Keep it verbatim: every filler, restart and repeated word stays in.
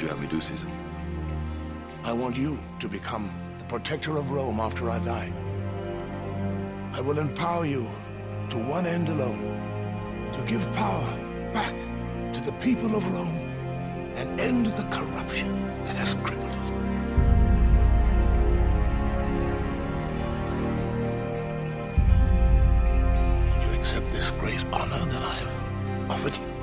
would you have me do, Caesar? I want you to become the protector of Rome after I die. I will empower you to one end alone, to give power back to the people of Rome and end the corruption that has crippled it. Will you accept this great honor that I have offered you?